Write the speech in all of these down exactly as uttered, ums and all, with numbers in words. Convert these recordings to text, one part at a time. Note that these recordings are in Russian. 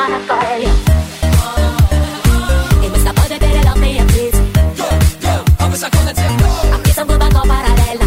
на твоей. И мы с тобой две перелетные птицы, А высоко над землей, а птицам глубоко параллельно.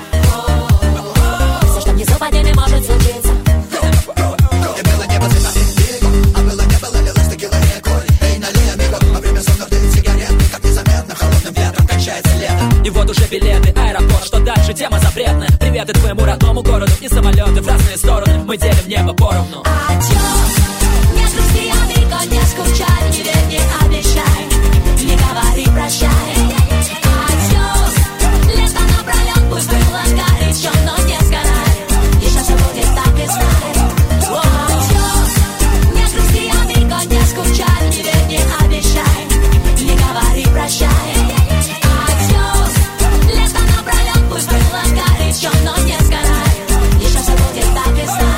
Все, что внизу под ними может случиться. и было небо цветами индиго, а было небо лилось текилой рекой. Эй, налей, амиго, во время сонных дым сигареты, как незаметно холодным ветром кончается лето. И вот уже билеты, аэропорт, что дальше, тема запретная. Приветы твоему родному городу, и самолеты в разные стороны. Мы делим небо поровну. Адьос, не грусти, амиго, не скучай, не верь, не обещай, не говори прощай. Адьос, лето напролет, пусть было горячо, но не сгорай, еще все будет так и знай. О, адьос, не грусти, амиго, не скучай, не верь, не обещай, не говори прощай. Адьос, лето напролет, пусть было горячо, но не сгорай, еще все будет так и знай.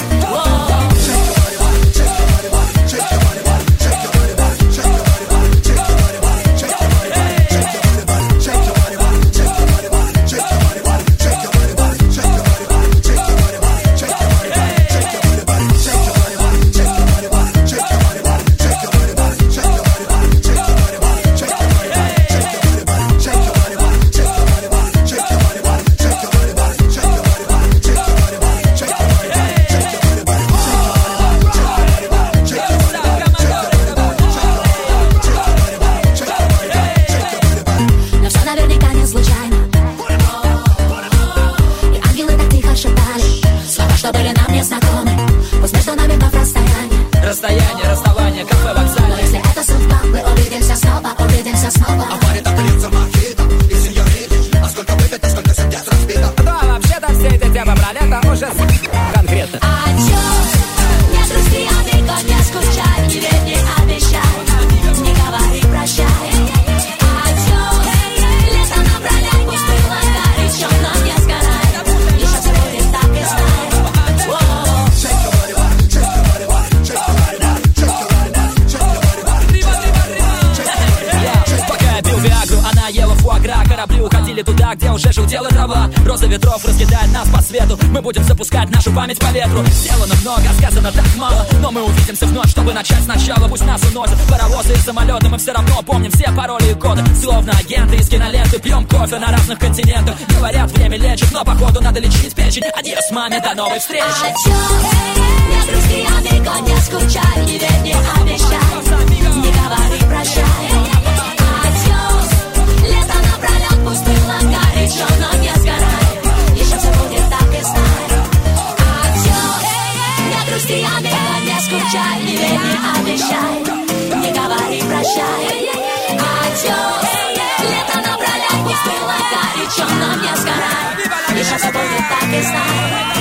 Но все наверняка не случайно. И ангелы так тихо шептали слова, что были нам незнакомы. Пусть между нами вновь расстояние, Расстояние, расставание, кафе, но вокзале. если это судьба, мы увидимся снова, увидимся снова. А парень так льется мохито, и сеньорити, а сколько выпито, столько сердец разбито. Да, вообще-то все эти темы про лето уже конкретно. Адьос, не грусти, амиго, не скучай, не верь, не обещай, не говори прощай. Адьос, лето напролет, пусть было горячо, но не сгорай, еще все будет так и знай. Пока я пил виагру, она ела фуагра. Корабли уходили туда, где уже желтела трава. Роза ветров раскидает нас по свету. Мы будем запускать нашу память по ветру. Сделано много, сказано так мало, но мы увидимся вновь, чтобы начать сначала. Пусть нас уносят паровозы и самолеты, мы все равно помним все пароли и коды. Словно агенты из киноленты, пьем кофе на разных континентах. Говорят, время лечит, но походу надо лечить печень. Адьос, маме, до новой встречи. Адьос, не грусти, амиго, не скучай, не верь, не обещай, не говори прощай. Адьос, лето напролет, пусть было горячо, но не сгорай, еще все будет так и знай. Адьос, не грусти, амиго, не скучай, не верь, не обещай, не говори прощай. Адьос, лето напролет, пусть было горячо, но не сгорай, еще все будет так и знай.